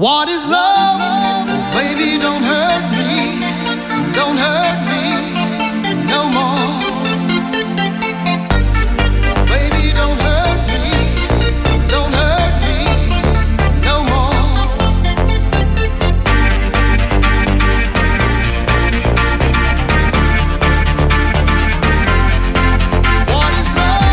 What is love? Baby, don't hurt me. Don't hurt me no more. Baby, don't hurt me. Don't hurt me no more. What is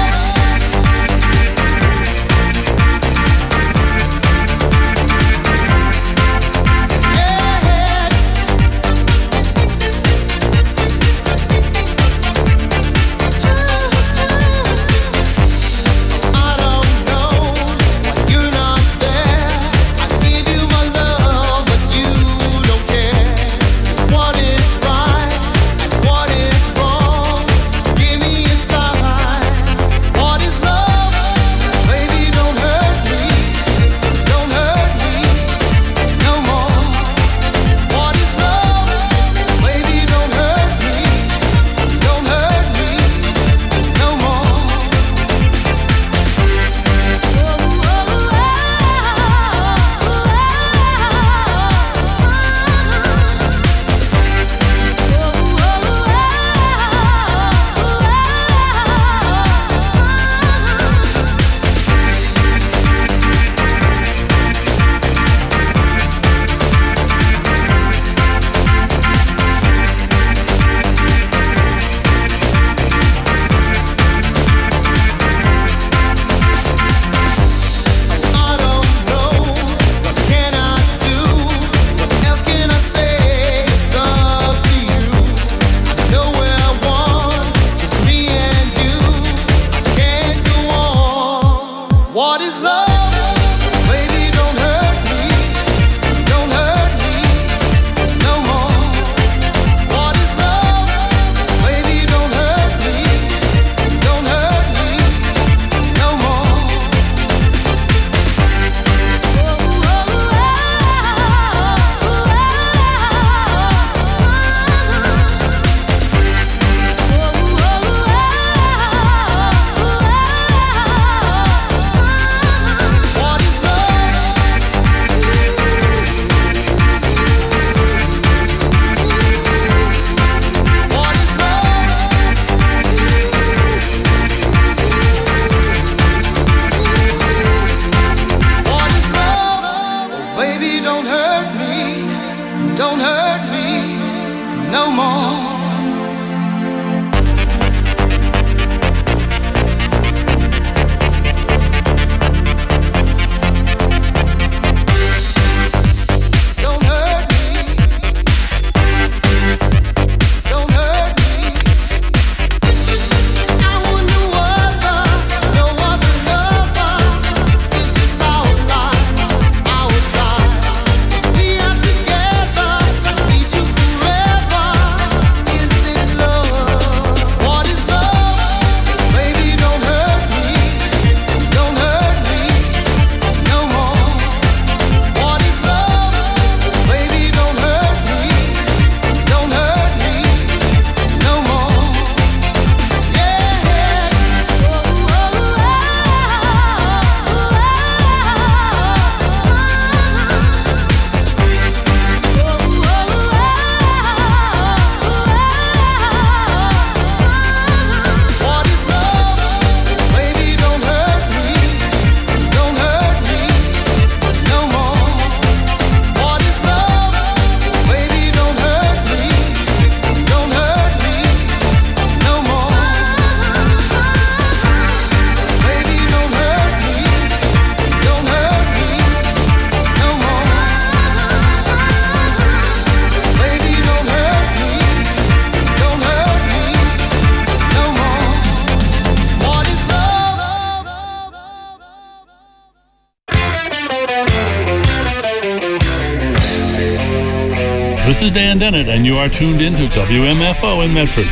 This is Dan Dennett, and you are tuned into WMFO in Medford.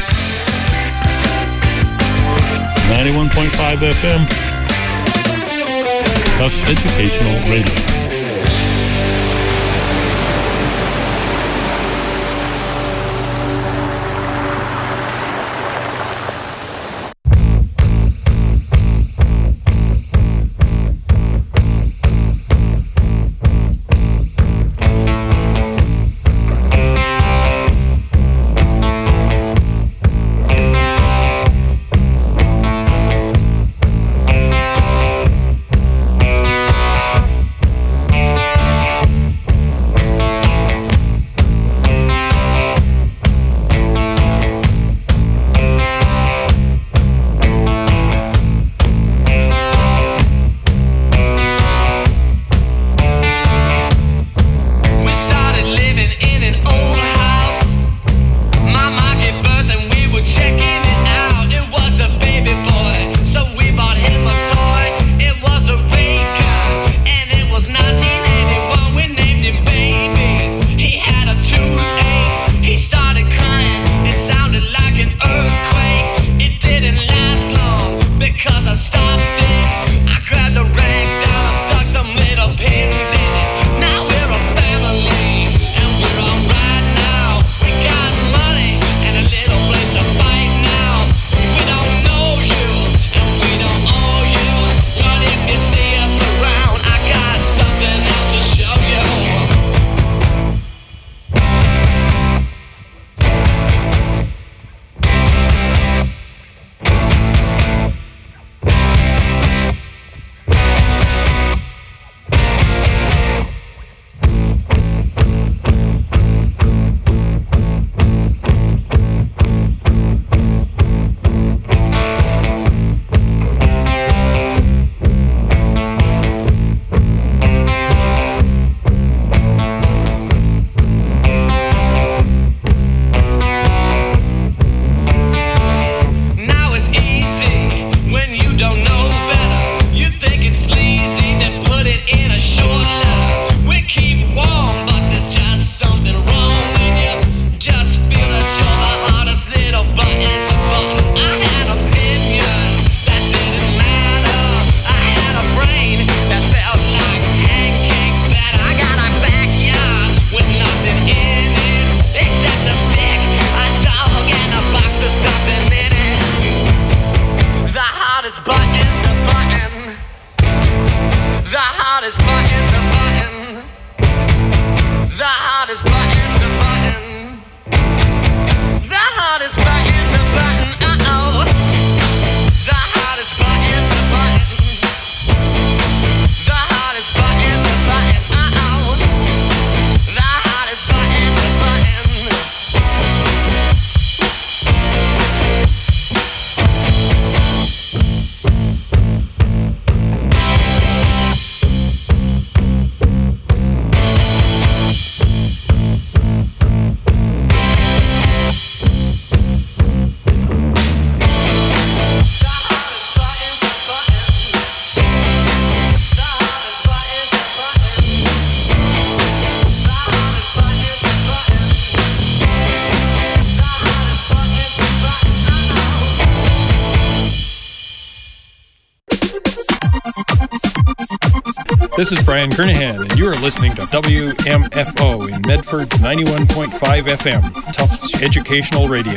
91.5 FM. Tufts Educational Radio. This is Brian Kernahan, and you are listening to WMFO in Medford 91.5 FM, Tufts Educational Radio.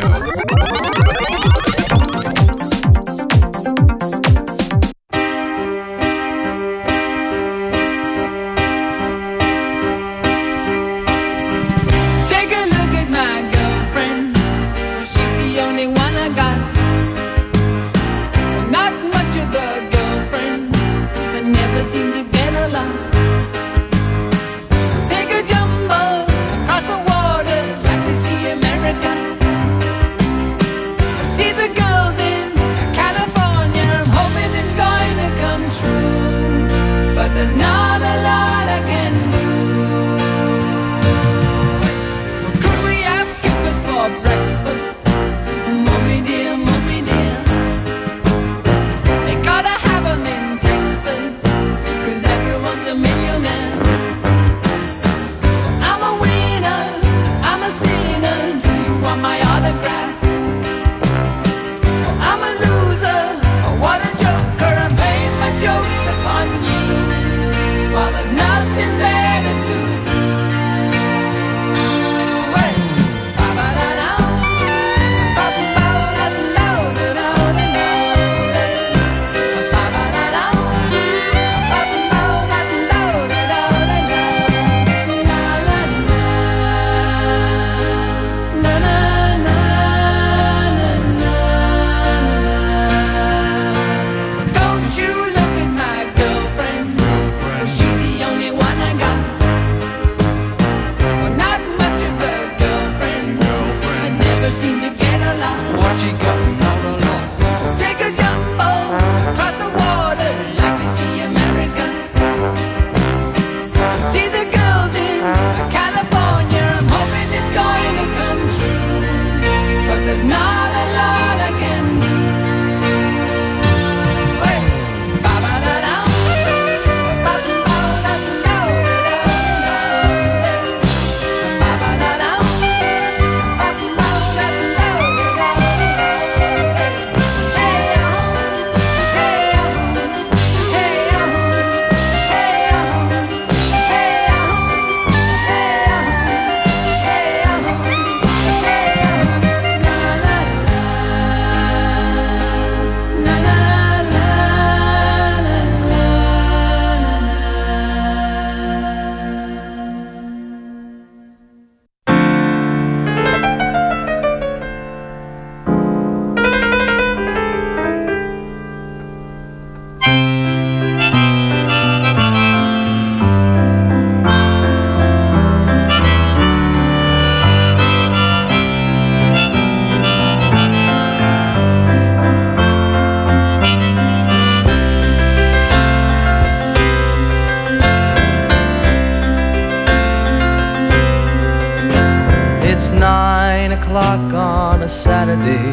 Saturday,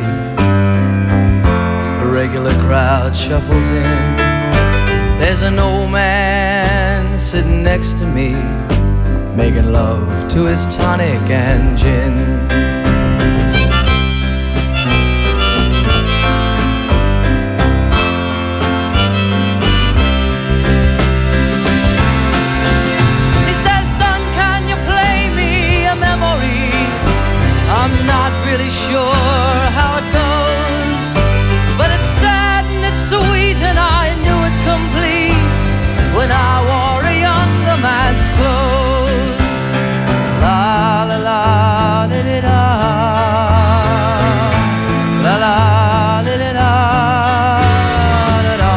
a regular crowd shuffles in. There's an old man sitting next to me, making love to his tonic and gin. He says, son, can you play me a memory? I'm not really sure how it goes, but it's sad and it's sweet, and I knew it complete when I wore a younger man's clothes. La la la li li la, la la li li la, la la.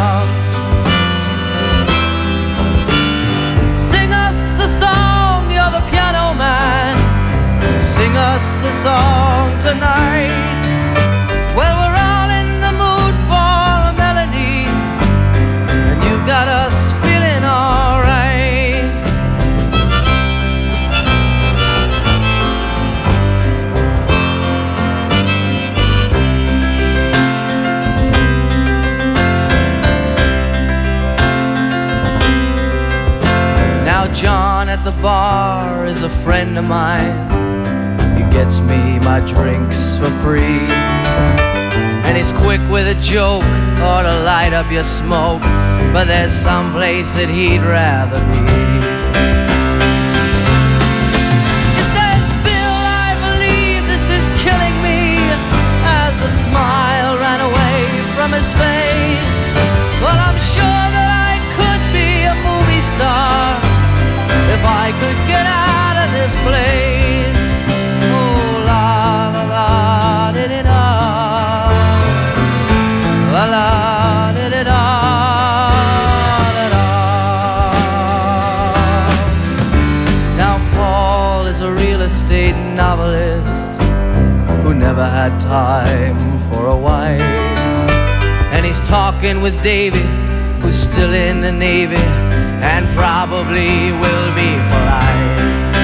Sing us a song, you're the piano man. Sing us a song tonight. Well, we're all in the mood for a melody, and you've got us feeling alright. Now John at the bar is a friend of mine. Gets me my drinks for free, and he He's quick with a joke or to light up your smoke, but there's some place that he'd rather be. He says, Bill, I believe this is killing me, as a smile ran away from his face. Well, I'm sure that I could be a movie star if I could get out of this place. Oh, la la la, di-di-da. La la, di-di-da, da-da. Now Paul is a real estate novelist who never had time for a wife, and he's talking with Davy, who's still in the Navy and probably will be for life.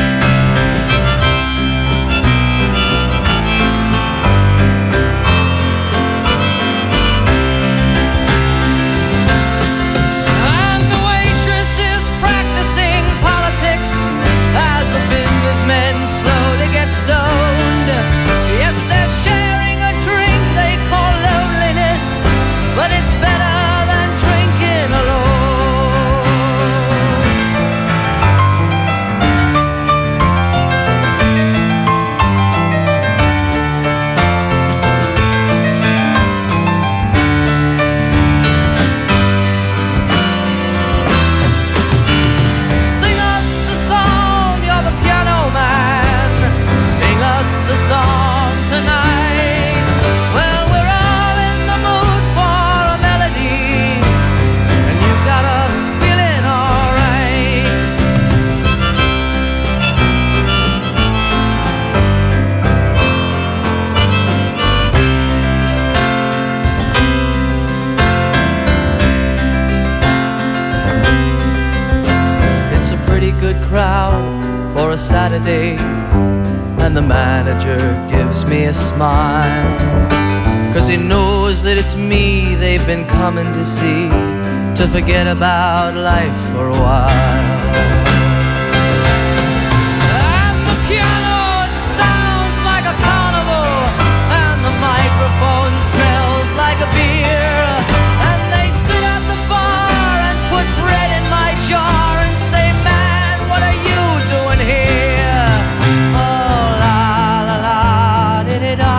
And the waitress is practicing politics as the businessmen slowly get stoned. Yes, they're sharing a drink they call loneliness, but it's better than drinking alone. Sing us a song, you're the piano man. Sing us a song tonight. Well, we're all in the mood for a melody, and you've got us feeling alright. It's a pretty good crowd for a Saturday, and the manager gives me a smile, 'cause he knows that it's me they've been coming to see, to forget about life for a while. And the piano, it sounds like a carnival, and the microphone smells like a beer, and they sit at the bar and put bread in my jar and say, man, what are you doing here? Oh, la la la, di-di-da.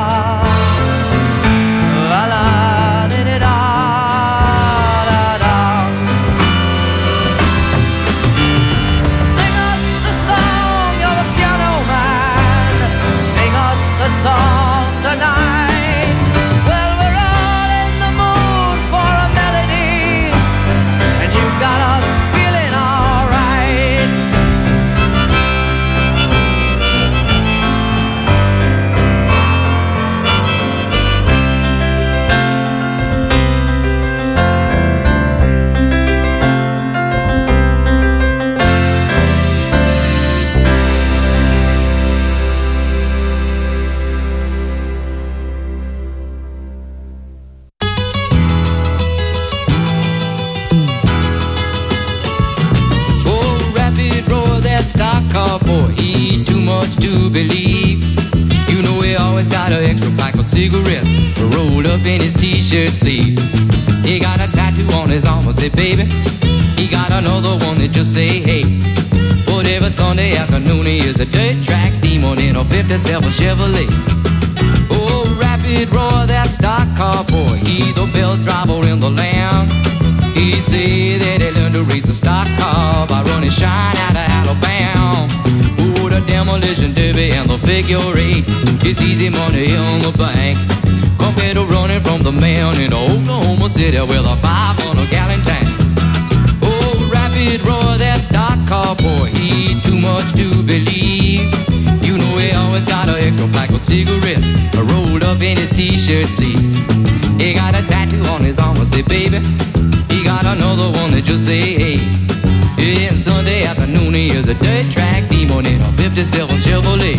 La la, di-di-da, da-da. Sing us a song, you're the piano man. Sing us a song tonight. Well, we're all in the mood for a melody, and you've got us feeling alright. Oh, rapid roar, that stock car boy, he eat too much to believe. You know he always got an extra pack of cigarettes rolled up in his t-shirt sleeve. He got a tattoo on his arm that say baby. He got another one that just say hey. But every Sunday afternoon he is a dirt track demon in a 57 Chevrolet. Oh, rapid roar, that stock car boy, he the best driver in the land. He say that he learned to race the stock car by running shine out of Alabama. Oh, the demolition derby and the figure eight, it's easy money in the bank compared to running from the man in Oklahoma City with a 500-gallon tank. Oh, rapid roar, that stock car boy, he eat too much to believe. You know he always got an extra pack of cigarettes rolled up in his t-shirt sleeve. He got a tattoo on his arm that say baby. He got another one that just say hey. And Sunday afternoon he is a dirt track demon in a 57 Chevrolet.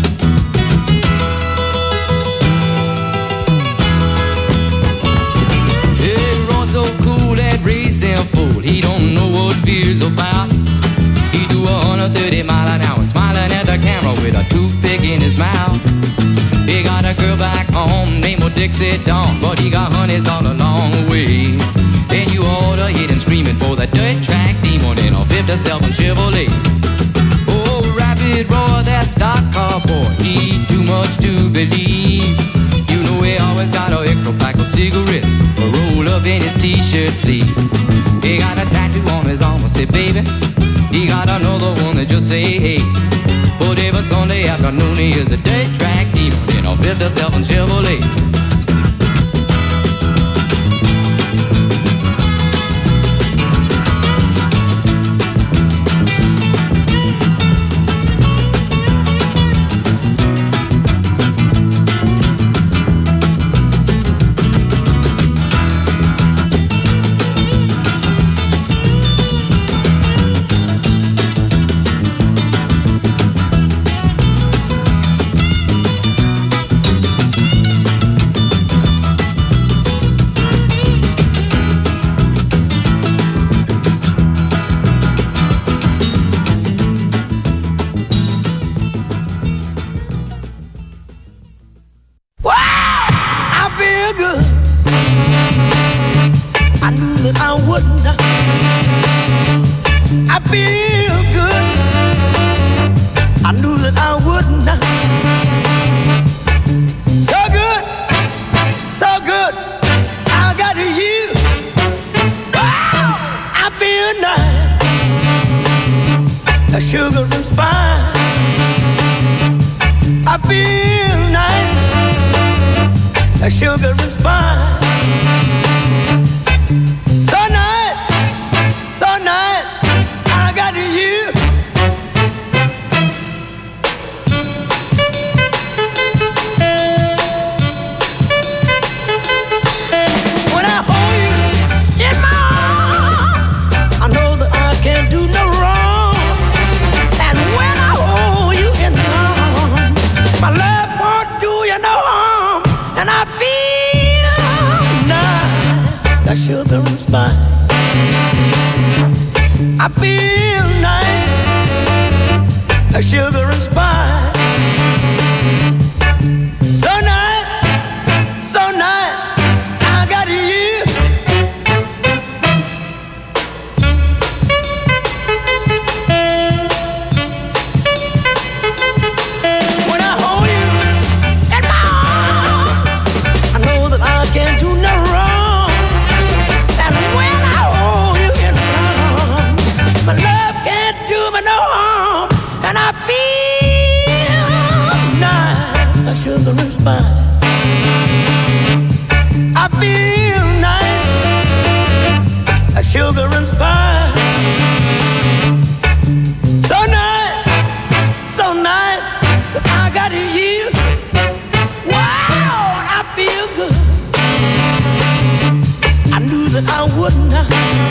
He runs so cool, that racing fool, he don't know what fear's about. He do 130 mile an hour, smiling at the camera with a toothpick in his mouth. He got a girl back home named exit dawn, but he got honeys all along the way. And you ought to hit him screaming for the dirt track demon in a 57 Chevrolet. Oh, rapid roar, that stock car boy, he too much to believe. You know he always got an extra pack of cigarettes rolled up in his t-shirt sleeve. He got a tattoo on his arm that say baby. He got another one that just say hey. But every Sunday afternoon he is a dirt track demon in a 57 Chevrolet. Sugar and spice, I feel nice, like sugar and spice. So nice, I got you. When I hold you in my arms, I know that I can't do no wrong. My love won't do you no harm, and I feel nice, like sugar and spice. I feel nice, like sugar and spice. So nice, I got you. Sugar and spice. I feel nice, like sugar and spice. So nice, that I got you. Wow, I feel good. I knew that I would not.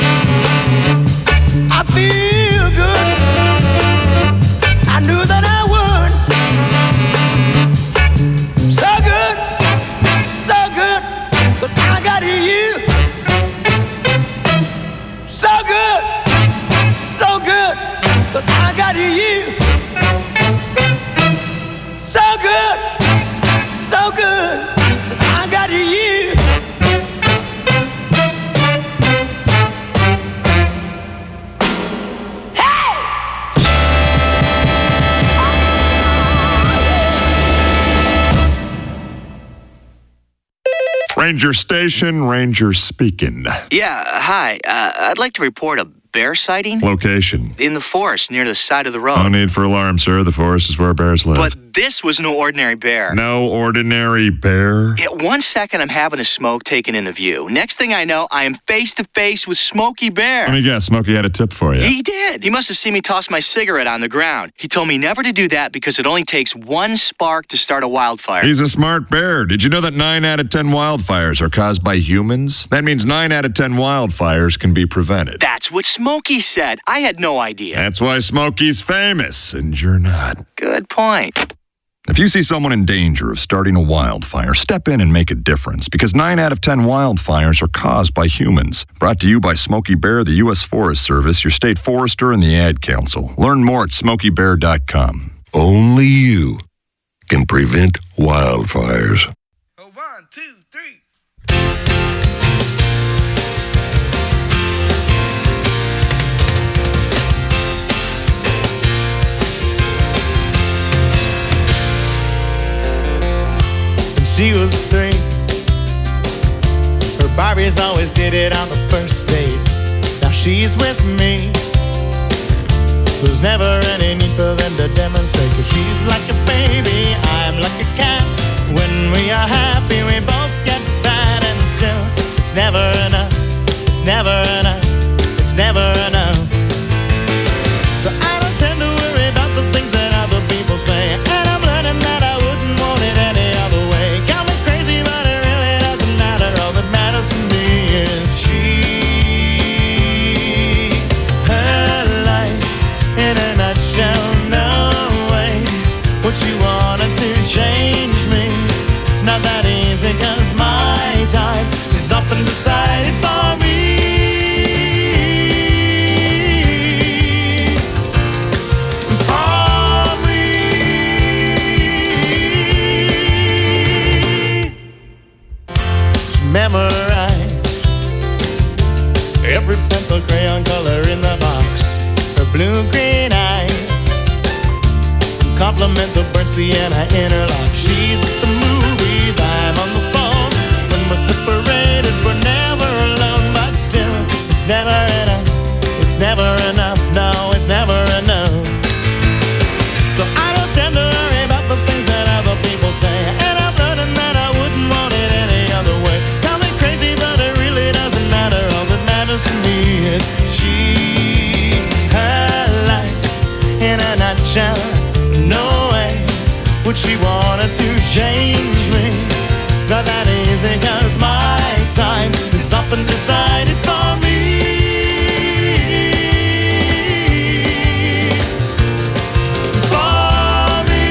I feel good. I knew that I would. But I got you. So good, but I got you. So good, but I got you. Ranger Station, Ranger speaking. Yeah, hi. I'd like to report a bear sighting. Location? In the forest, near the side of the road. No need for alarm, sir. The forest is where bears live. But this was no ordinary bear. No ordinary bear? Yeah, 1 second, I'm having a smoke taken in the view. Next thing I know, I am face to face with Smokey Bear. Let me guess, Smokey had a tip for you. He did. He must have seen me toss my cigarette on the ground. He told me never to do that because it only takes one spark to start a wildfire. He's a smart bear. Did you know that 9 out of 10 wildfires are caused by humans? That means 9 out of 10 wildfires can be prevented. That's what Smokey said. I had no idea. That's why Smokey's famous, and you're not. Good point. If you see someone in danger of starting a wildfire, step in and make a difference, because 9 out of 10 wildfires are caused by humans. Brought to you by Smokey Bear, the U.S. Forest Service, your state forester, and the Ad Council. Learn more at smokeybear.com. Only you can prevent wildfires. 1, 2, 3. When she was 3, her Barbies always did it on the first date. Now she's with me. There's never any need for them to demonstrate, 'cause she's like a baby, I'm like a cat. When we are happy, we both get fat, and still, it's never enough, it's never enough, it's never enough. So I don't tend to worry about the things that other people say, and I'm learning that I wouldn't want it any other way. Got me crazy, but it really doesn't matter. All that matters to me is she. In a nutshell, no way would you wanted to change me. It's not that easy, 'cause my time is often decided for me. For me. She memorized every pencil crayon color in the box. Blue-green eyes compliment the burnt sienna interlock. She's at the movies, I'm on the phone. When we're separated, we're never alone. But still, it's never enough, it's never enough. No, it's never enough. So I don't tend to worry about the things that other people say, and I'm learning that I wouldn't want it any other way. Call me crazy, but it really doesn't matter. All that matters to me is she. In a nutshell, no way would she wanted to change me. It's not that easy, 'cause my time is often decided for me. For me.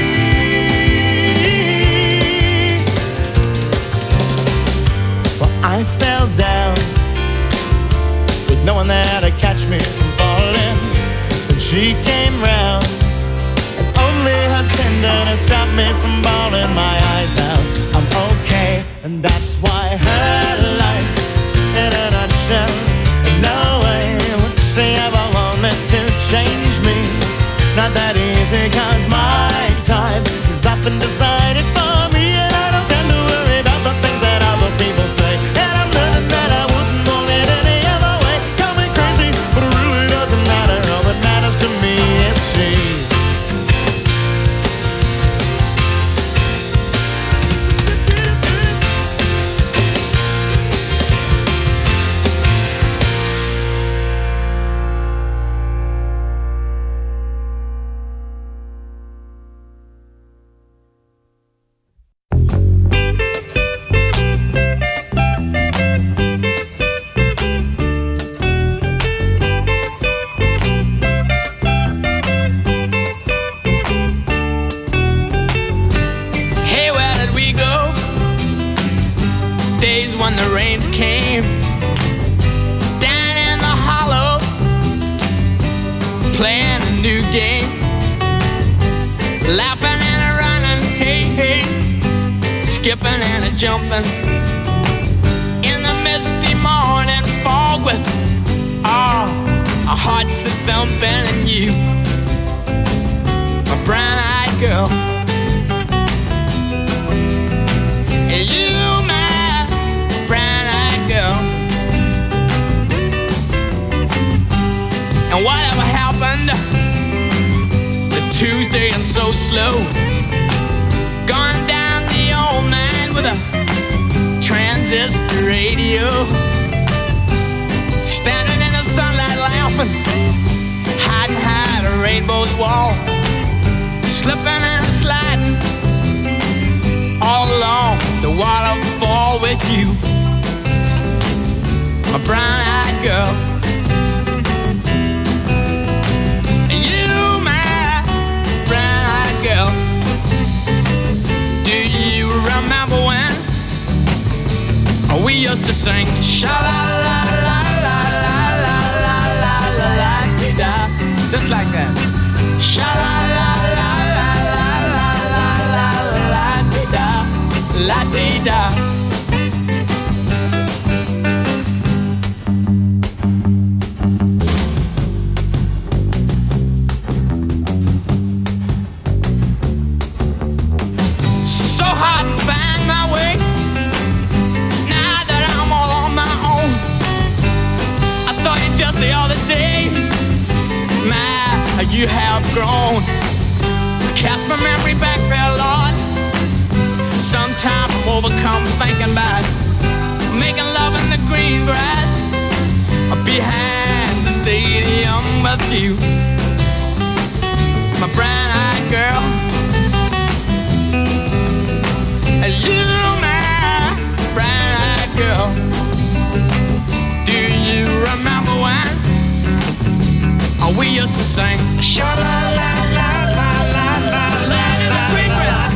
Well, I fell down with no one there to catch me from falling. She came round, and only her tenderness stopped me from bawling my eyes out. I'm okay, and that's why her life, in a nutshell, no way would she ever wanted to change me. It's not that easy, 'cause my time is often decided for me, and I don't tend to worry about the things that other people say, and I'm learning that I wouldn't want it any other way. Call me crazy, but it really doesn't matter. All that matters to me is she. When the rains came down in the hollow, playing a new game, laughing and a running, hey, hey, skipping and a jumping in the misty morning fog with all our hearts that thumping, and you, my brown-eyed girl, and you, and whatever happened to Tuesday and so slow, gone down the old man with a transistor radio, standing in the sunlight laughing, hiding behind a rainbow's wall, slipping and sliding all along the waterfall with you, my brown-eyed girl. Girl, do you remember when we used to sing sha-la-la-la-la-la-la-la-la-la-la-la-la-la, just like that? Sha-la-la-la-la-la-la-la-la-la-la-la, la-ti-da. So hard to find my way now that I'm all on my own. I saw you just the other day. My, you have grown. Cast my memory back there, Lord. Sometimes I'm overcome thinking about making love in the green grass behind the stadium with you, my brown-eyed girl. You, my brown-eyed girl. Do you remember when we used to sing sha-la-la-la-la-la-la-la in the green grass?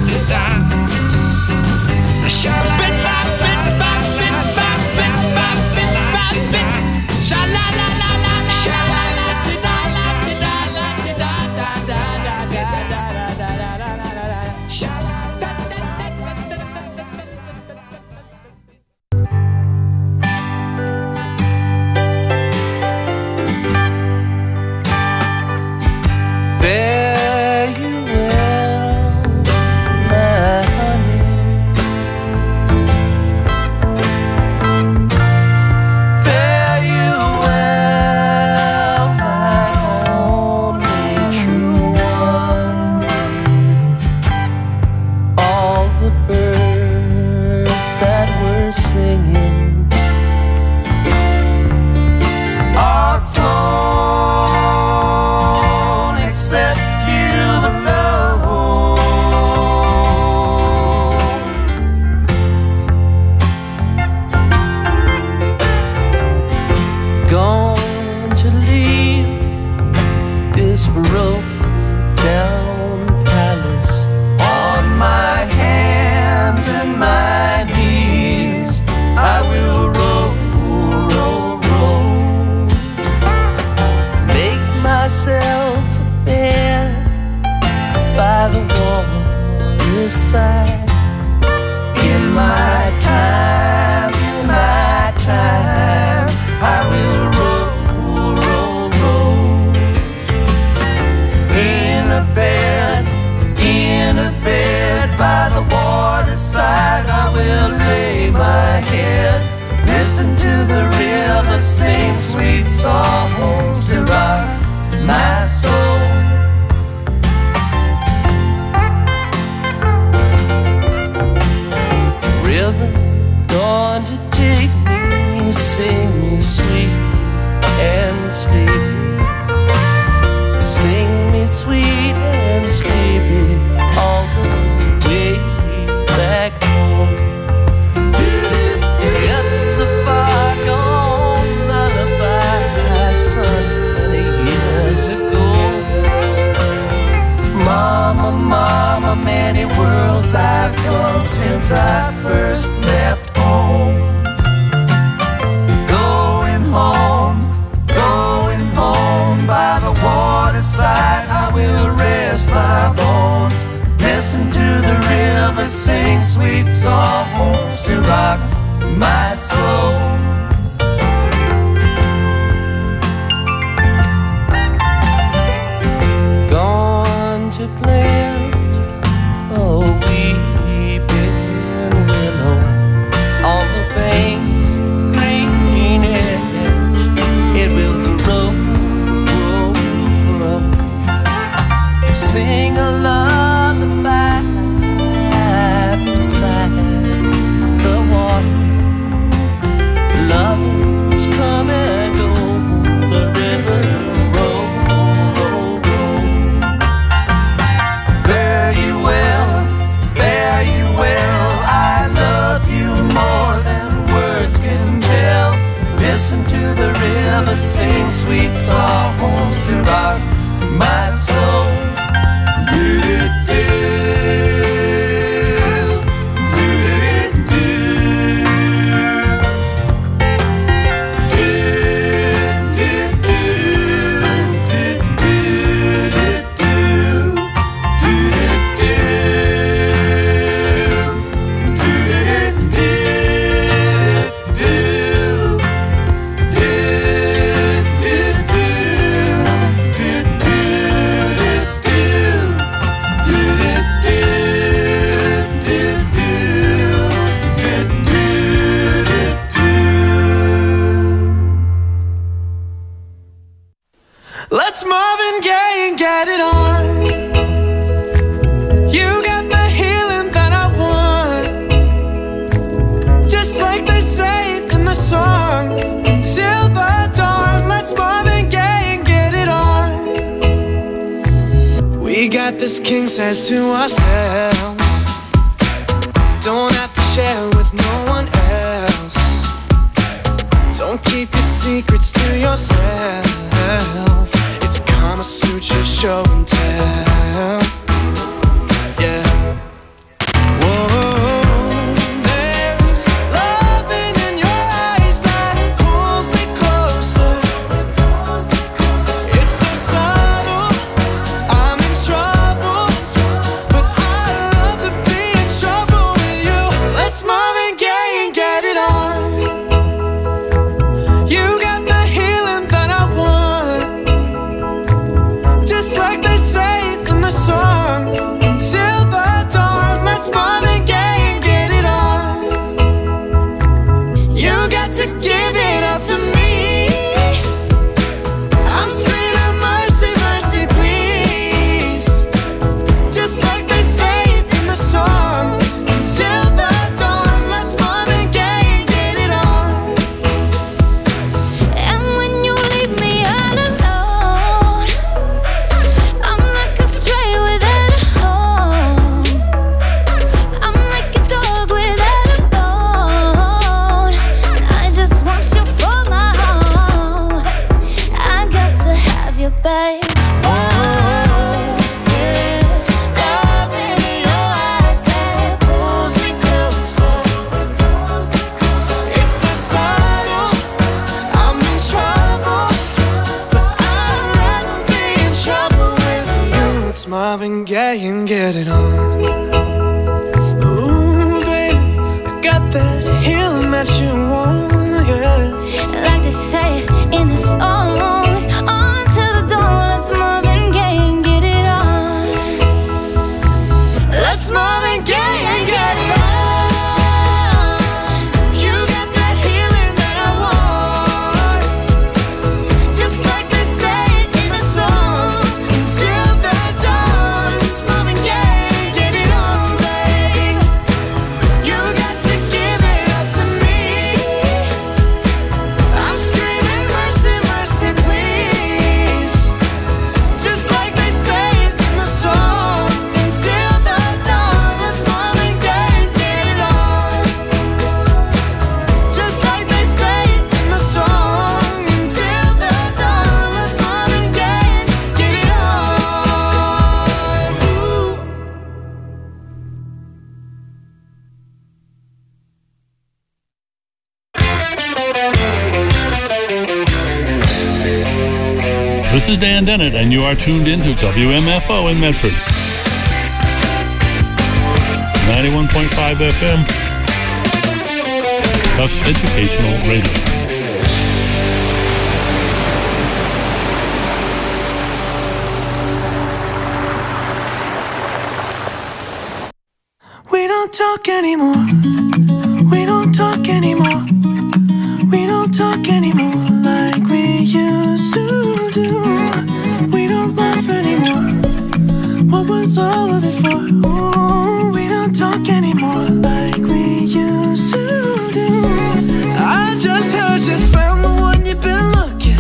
got this king size to ourselves. Don't have to share with no one else. Don't keep your secrets to yourself. It's Kama Sutra show and tell. Yeah. Whoa. Marvin Gaye and get it on. Ooh, baby, I got that healing that you want, yeah. Like they say in the songs, on to the dawn. Let's Marvin Gaye and get it on. Let's Marvin Gaye and get it on. This is Dan Dennett, and you are tuned in to WMFO in Medford. 91.5 FM. Tufts Educational Radio. We don't talk anymore. We don't talk anymore. We don't talk anymore like we used to do. We don't laugh anymore. What was all of it for? Ooh, we don't talk anymore like we used to do. I just heard you found the one you've been looking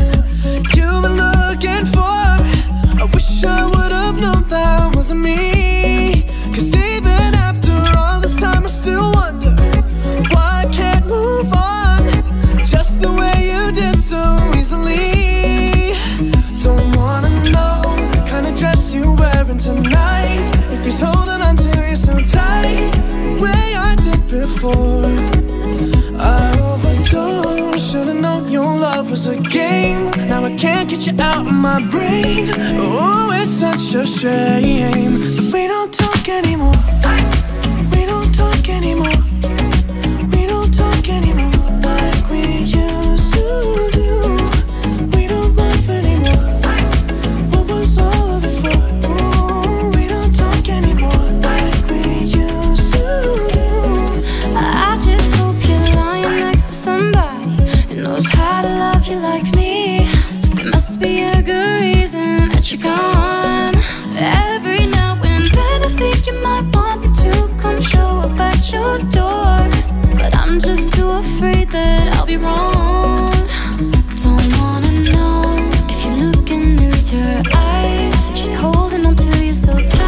for. I wish I would have known that wasn't me. 'Cause even after all this time I still wonder why I can't move on just the way you did so easily. Don't wanna know the kind of dress you're wearing tonight, if he's holding on to you so tight, the way I did before. I overdosed, should've known your love was a game. Now I can't get you out of my brain. Oh, it's such a shame that we don't talk anymore. We don't talk anymore. We don't talk anymore like we used to do. We don't laugh anymore. What was all of it for? Ooh, we don't talk anymore like we used to do. I just hope you're lying next to somebody who knows how to love you like me. There must be a good reason that you're gone. Every now and then I think you might want me to come show up at your door, but I'm just too afraid that I'll be wrong. Don't wanna know if you're looking into her eyes, if she's holding on to you so tight.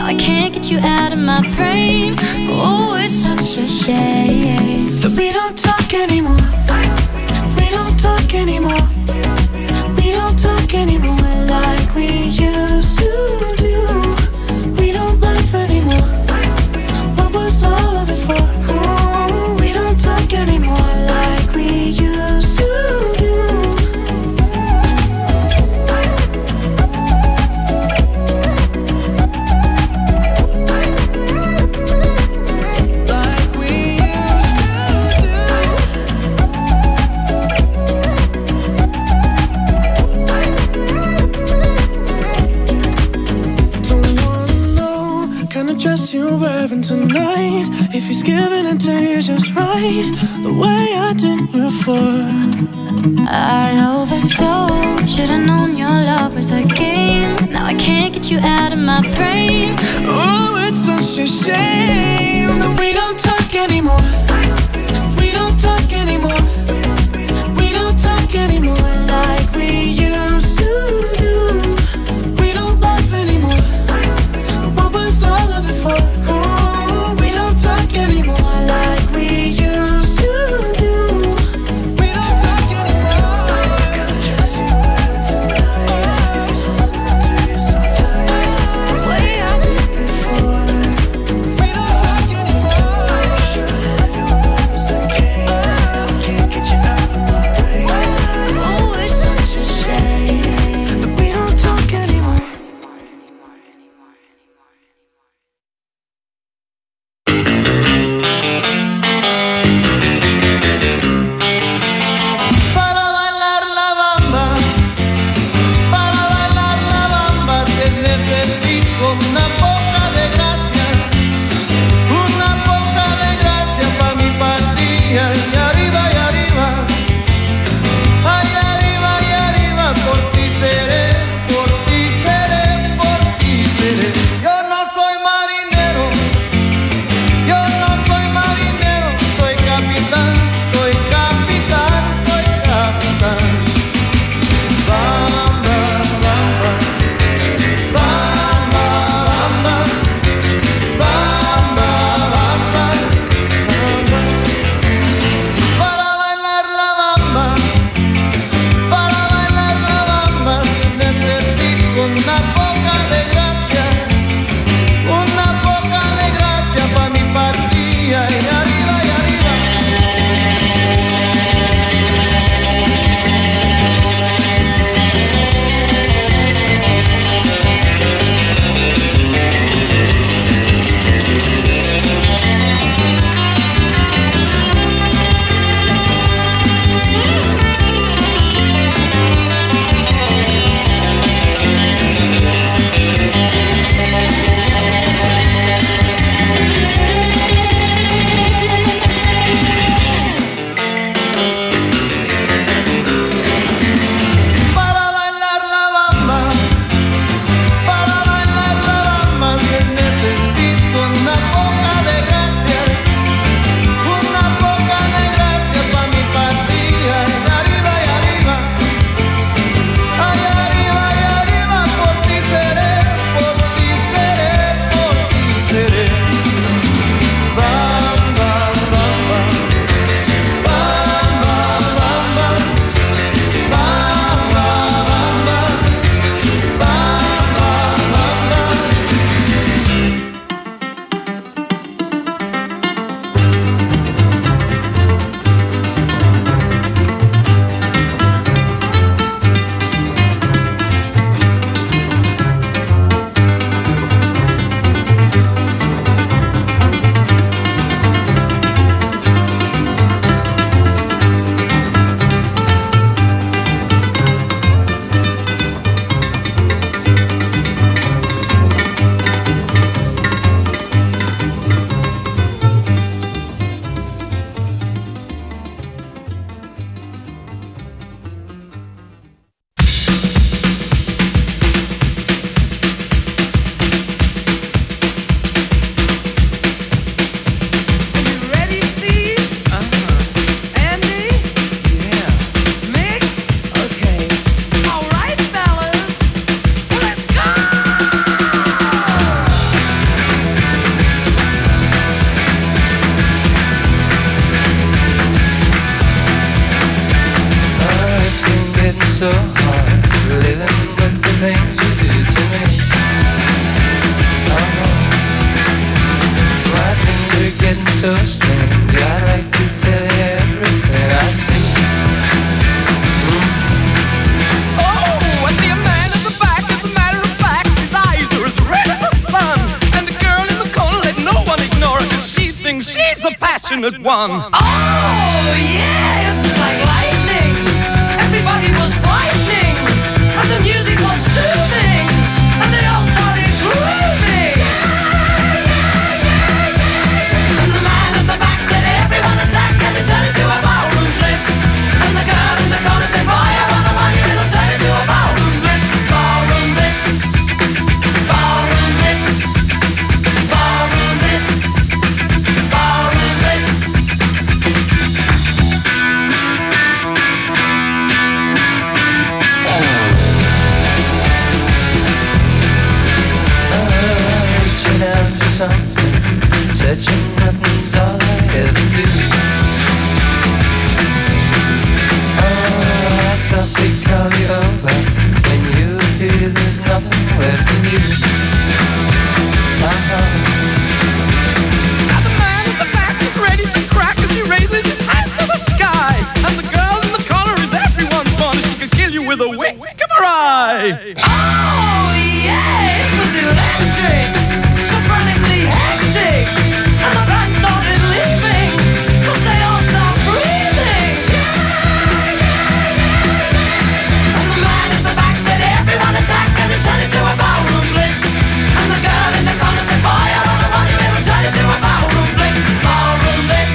I can't get you out of my brain. Oh, it's such a shame that we don't talk anymore. We don't talk anymore. We don't talk anymore like we used to do. We don't laugh anymore. What was all of it for? Oh, we don't talk anymore like we used to do. Dress you're wearing tonight, if he's giving it to you just right, the way I did before. I overdosed, should've known your love was a game. Now I can't get you out of my brain. Oh, it's such a shame that we don't talk anymore. We don't talk anymore. We don't talk anymore like we used to do. We don't laugh anymore. What was all of it for? Oh, we don't talk anymore like we used to do. We don't talk anymore. The way I did before. We don't talk anymore. Can't get you out of my way. Oh, it's such things you do to me. My dreams are getting so strange. I'd like to tell you everything I see. Oh, I see a man at the back. As a matter of fact, his eyes are as red as the sun. And the girl in the corner, let no one ignore her, 'cause she thinks she's the passionate one. Oh, yeah, it was like lightning. Everybody was frightening, and the music was soothing, and they all started grooving. And the man at the back said, everyone attack, and they turned into a ballroom blitz. And the girl in the corner said, boy, I want the money, it'll turn into a ballroom blitz. Ballroom blitz. Ballroom blitz. Ballroom blitz. Ballroom blitz. Reaching out for something, touching nothing's all I ever do. I softly call you over when you feel there's nothing left in you. Now the man at the back is ready to crack as he raises his hands to the sky. And the girl in the corner is everyone's fun, and she can kill you with a wink of her eye. Oh yeah, it was electric, so frantically hectic, and the band started leaving, 'cause they all stopped breathing. And the man at the back said, everyone attack, and it turned into a ballroom blitz. And the girl in the corner said, boy, I want the money, it'll turn into a ballroom blitz. Ballroom blitz.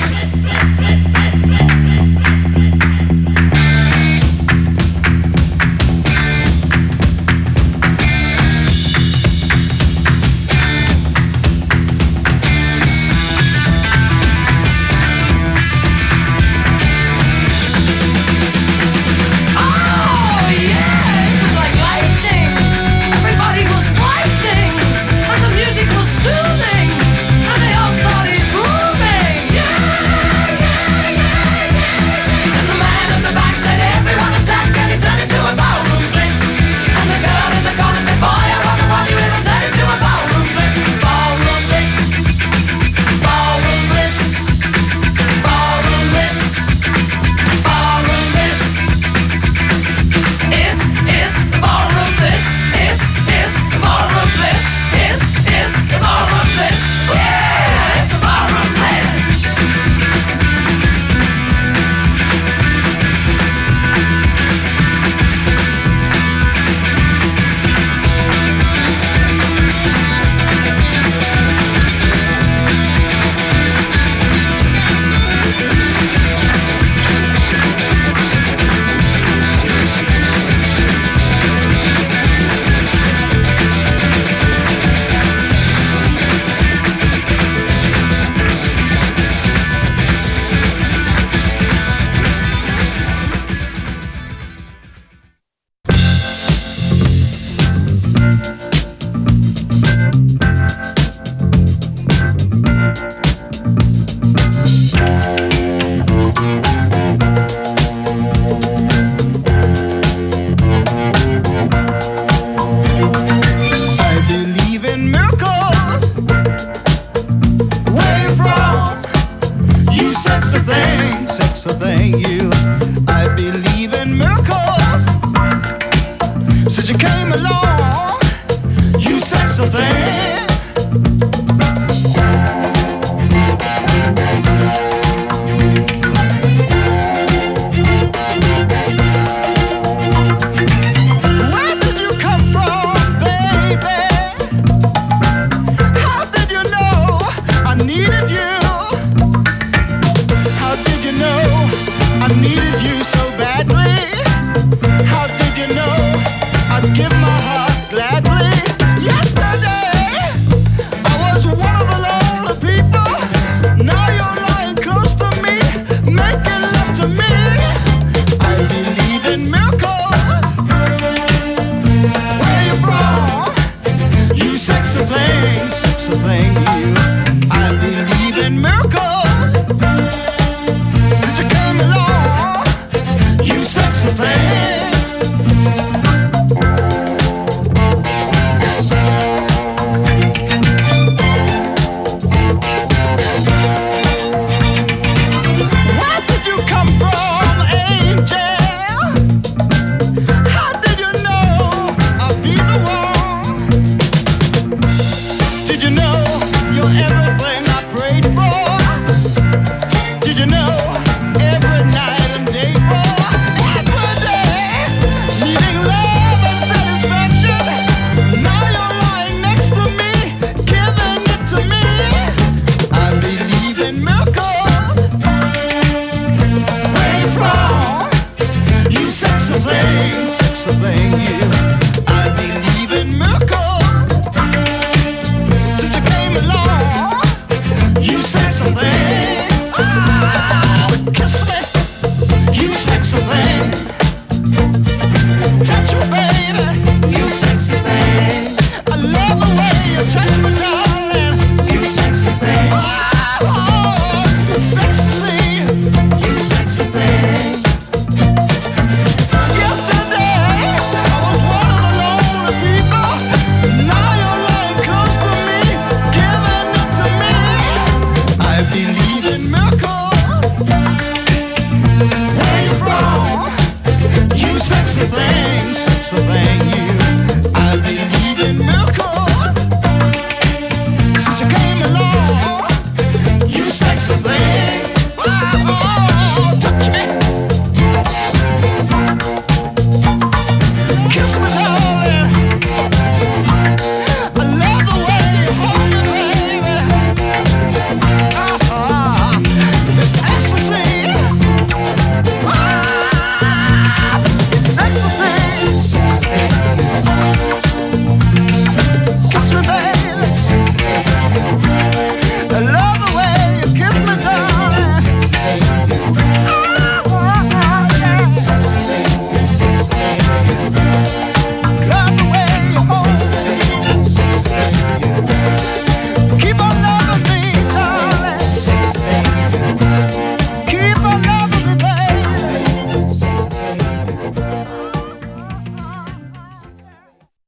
sexy thing, you. I believe in miracles. Since you came along, you sexy thing.